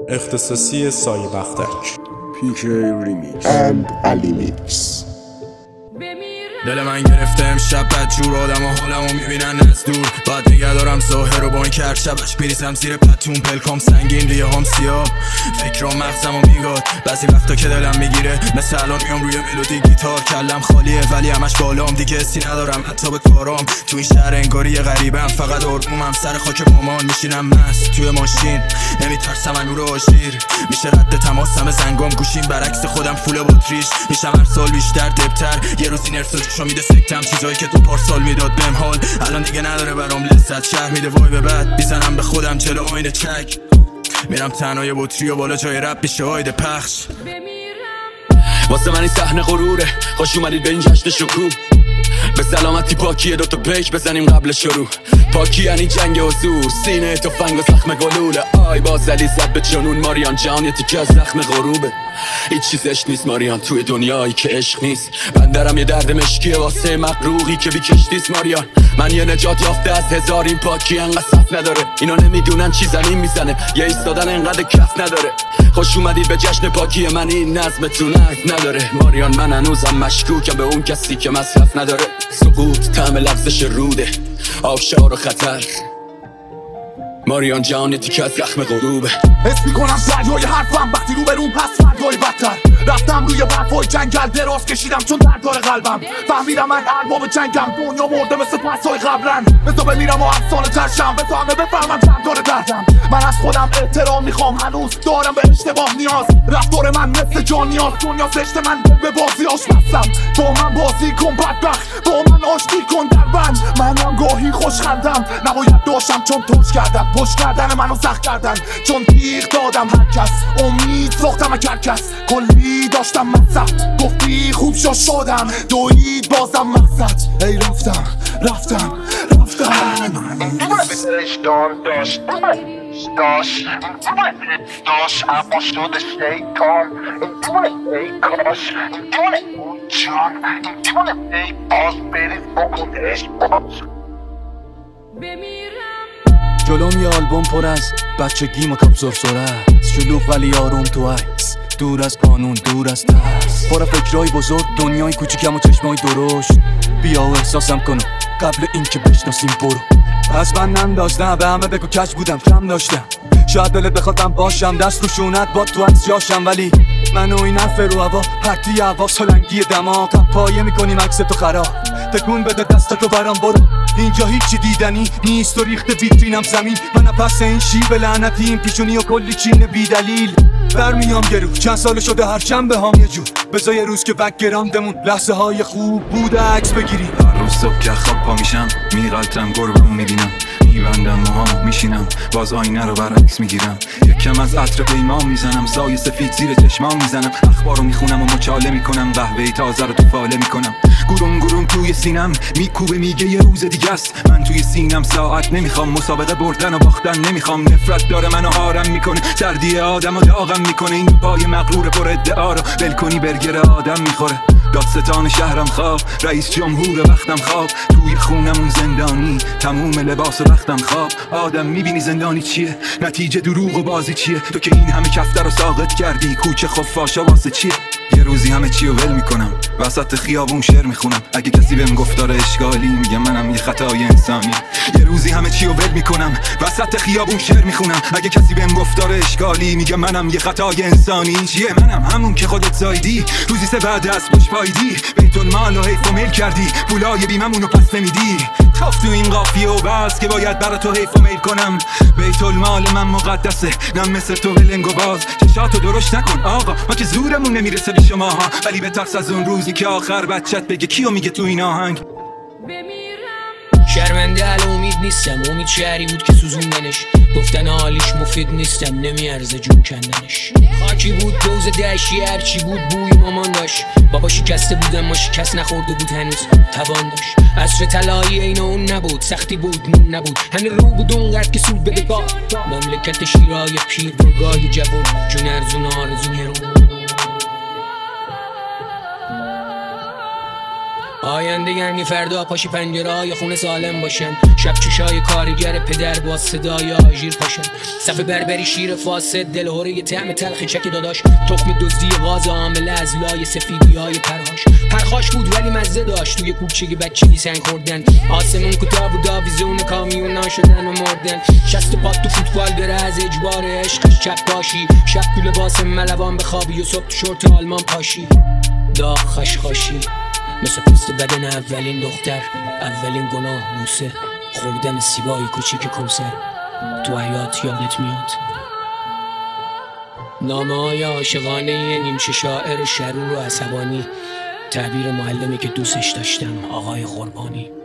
اختصاصی سایه بختک PK Remix and Ali Mix. دل من گرفته امشب بدجور آدم و حالمو میبینن از دور بعد نگه دارم ظاهر رو با این کرد شبش بریزم زیر پتون پلکام سنگین ریه هم سیاه فکرام مغزمو میگاد بعضی وقتا که دلم میگیره مثل الان میام روی ملودی گیتار کلم خالیه ولی همش بالام دیگه حسی ندارم حتی به کارام تو این شهر انگاری غریبم فقط آرومم سر خاک مامان میشینم مست توی ماشین نمیترسم از نور آژیر میشه رد تماسم زنگام گوشیم برعکس خودم فول باتریش میشم هر سال بیشتر دبتر یه روز این ارسالشو میده سکتم چیزایی که تو پارسال میداد بهم حال الان دیگه نداره برام لذت شهر میده وای به بعد میزنم به خودم جلو آینه چک میرم تنهای بطری و بالا جای رب میشه آیده پخش واسه من این صحنه غروره خوش اومدید به این جشن شکوه به سلامتی پاکیه دوتا پیش بزنیم قبل شروع پاکی یعنی جنگ حضور سینه تفنگ و زخم گلوله آی باز علی زد به جنون ماریان جان یه تیکه از زخم غروبه هیچ چیزش نیست ماریان توی دنیایی که عشق نیست بندرم یه درد مشکیه واسه مقروقی که بی کشتیست ماریان من یه نجات یافته از هزار این پاکی انقدر صف نداره اینا نمیدونن چی زمین میزنه یه ایستادن انقدر کف نداره خوش اومدید به جشن پاکی من این نظمتون عرض نداره ماریان من هنوزم مشکوکم به اون کسی که مصرف نداره سقوط طعم لفظش روده آبشار و خطر ماریان جان تیکه از زخم غروبه حس میکنم دریای حرفم وقتی رو به روم هست فردای بدتر رفتم روی برفای جنگل دراز کشیدم چون درد داره قلبم فهمیدم من ارباب جنگم دنیا مرده مثل پسای قبرن بزا بمیرم و افسانه ترشم بزا همه بفهمم چند داره دردم من از خودم احترام میخوام هنوز دارم به اشتباه نیاز رفتار من مثل جان نیاز دنیا زشت من به بازی آشپزم با من بازی کن بدبخت با من آشتی کن در بند منم گاهی خوشخندم نباید داشتم چون توش کردم پشت کردن منو سخت کردن چون تیغ دادم هر کس امید ساختم از هر کس کلی داشتم مقصد گفتی خوب شدم دوید بازم مقصد ای رفتم داشت اما شده شیطان ای کاش جان ای باز برید بکنش جلوم یه آلبوم پر از بچگی مکاب سرسره شلوغ ولی آروم تو عکس دور از قانون دور از ترس پر فکرای بزرگ دنیای کوچیکم و چشمای درشت بیا و احساسم کنم قبل اینکه بشناسیم برو پس من ننداز نه به همه بگو کج بودم کم داشتم شاید دلت بخوادم باشم دست رو شونت با تو از جاشم ولی منو این حرف رو هوا پرتی هوا سالنگی دماغ پایه میکنیم عکس تو خراب تکون بده دستتو برام برو اینجا هیچی دیدنی نیست و ریخته ویترینم زمین من پس این شیب لعنتی این پیشونی و کلی چین بی دلیل برمیام گرو چند سال شده هر چند هم یه جور بذار یه روز که بکگراندمون لحظه های خوب بوده عکس بگیریم هر روز صبح که خواب پا میشم میغلطم گربه‌مو میبینم میبندم موهامو میشینم باز آینه رو برعکس میگیرم یکم از عطر پیمان میزنم سایه سفید زیر چشمام میزنم اخبارو میخونم و مچاله میکنم قهوه تازه رو تو فاله میکنم گروم توی سینم میکوبه میگه یه روز دیگه است من توی سینم ساعت نمیخوام مسابقه بردن و باختن نمیخوام نفرت داره منو آرم میکنه سردی آدمو داغم میکنه این پای مغرور پر ادعا رو ول کنی برگر آدم میخوره دادستان شهرم خواب رئیس جمهور وقتم خواب توی خونمون زندانی تموم لباس و وقتم خواب آدم میبینی زندانی چیه نتیجه دروغ و بازی چیه تو که این همه کفتر رو ساقط کردی کوچه خفاشا واسه چیه یه روزی همه چی رو ول میکنم وسط خیابون شعر میخونم اگه کسی بهم گفت داره اشکالی میگم منم یه خطای انسانی یه روزی همه چی رو ول میکنم وسط خیابون شعر میخونم اگه کسی بهم گفت داره اشکالی میگم منم یه خطای انسانی چیه منم همون که خودت زایدی روزی سه بعد از پشت پایدی بیت المال و حیف و میل کردی پولای بیممونو پس نمیدی خب تو این قافیه و بس که باید برا تو حیف و میل کنم بیت المال من مقدسه نم مثل تو ولنگ و باز چشاتو درشت نکن آقا ما که زورمون نمیرسه به شماها ولی به ترس از اون روزی که آخر بچت بگه کیو میگه تو این آهنگ شرمنده حال امید نیستم امید شهری بود که سوزوندنش گفتن حالیش مفید نیستم نمیارزه جون کندنش خاکی بود دوز دشتی هرچی بود بوی مامان داشت بابا شکسته بود اما شکست نخورده بود هنوز توان داشت عصر طلایی این اون نبود سختی بود نون نبود هنه رو بود اونقدر که سود بده با مملکت شیرای پیر برگای جوان جون ارزون آرزون یه رو آینده یعنی فردا پاشی پنجره های خونه سالم باشن، شب چشای کارگر پدر با صدای آژیر پاشن، صف بربری شیر فاسد دلهوره یه طعم تلخ چک داداش، تخم دزدی غاز عامله از لای سفیدی های پرخاش بود ولی مزه داشت، توی کوچگی بچگی سنگ خوردن، آسمون کوتاه بود آویزون کامیونا شدن و مردن، شست پات تو فوتبال بره از اجبار عشقش چپ پاشی، شب تو لباس ملوان بخوابی و صبح تو شورت آلمان پاشی، داغ خشخاشی مثل پوست بدن اولین دختر، اولین گناه بوسه، خوردن سیبای کوچیک کوسر تو حیات یادت میاد. نامه های عاشقانه نیمچه شاعر شرور و عصبانی، تعبیر معلمی که دوستش داشتم آقای قربانی.